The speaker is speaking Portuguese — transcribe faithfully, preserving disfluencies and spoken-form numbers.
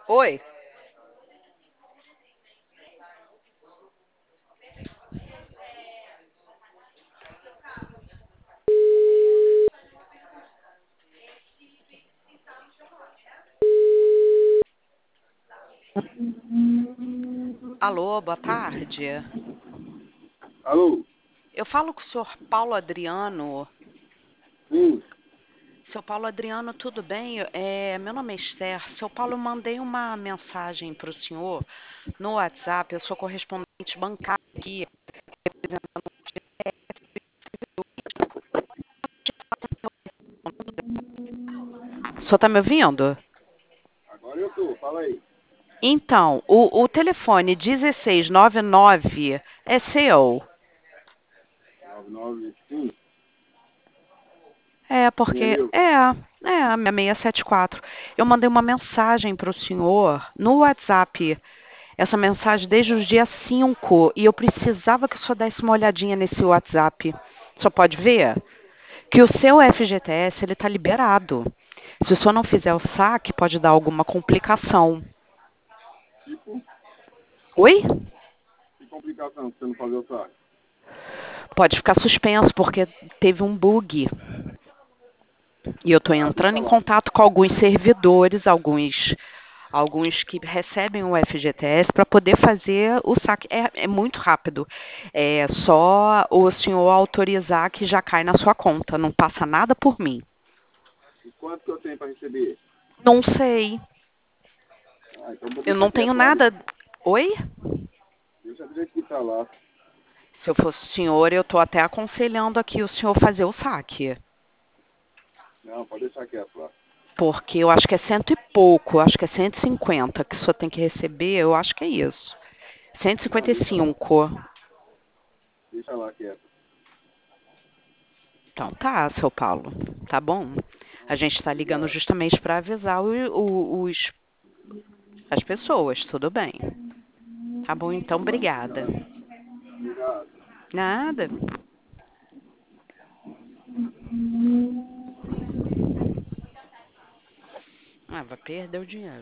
Oi. Alô, boa tarde. Alô? Eu falo com o senhor Paulo Adriano. Sim. Seu Paulo Adriano, tudo bem? É, meu nome é Esther. Seu Paulo, eu mandei uma mensagem para o senhor no WhatsApp. Eu sou correspondente bancária aqui. O senhor está me ouvindo? Agora eu tô, fala aí. Então, o, o telefone dezesseis noventa e nove é seu. nove nove, sim, É, sim, é porque meu. é, é a minha seiscentos e setenta e quatro. Eu mandei uma mensagem para o senhor no WhatsApp. Essa mensagem desde o dia cinco e eu precisava que o senhor desse uma olhadinha nesse WhatsApp. O senhor pode ver que o seu F G T S ele está liberado. Se o senhor não fizer o saque, pode dar alguma complicação. Tipo, Oi? que complicação se você não fazer o saque? Pode ficar suspenso porque teve um bug. E eu estou Ah, entrando deixa em lá. contato com alguns servidores, alguns alguns que recebem o F G T S para poder fazer o saque. É, é muito rápido. É só o senhor autorizar que já cai na sua conta. Não passa nada por mim. E quanto que eu tenho pra receber? Não sei. Ah, então vou Eu deixar não tenho quieto lá. nada. Oi? Deixa direito que tá lá. Se eu fosse o senhor, eu estou até aconselhando aqui o senhor fazer o saque. Não, pode deixar quieto lá. Porque eu acho que é cento e pouco, eu acho que é cento e cinquenta que o senhor tem que receber, eu acho que é isso. Cento e e Não, cinquenta e deixa lá. cinco. Deixa lá quieto. Então tá, seu Paulo. Tá bom? A gente está ligando Obrigado. justamente para avisar o, o, os, as pessoas, tudo bem. Tá bom, então, obrigada. Obrigado. Obrigado. Nada. Ah, vai perder o dinheiro.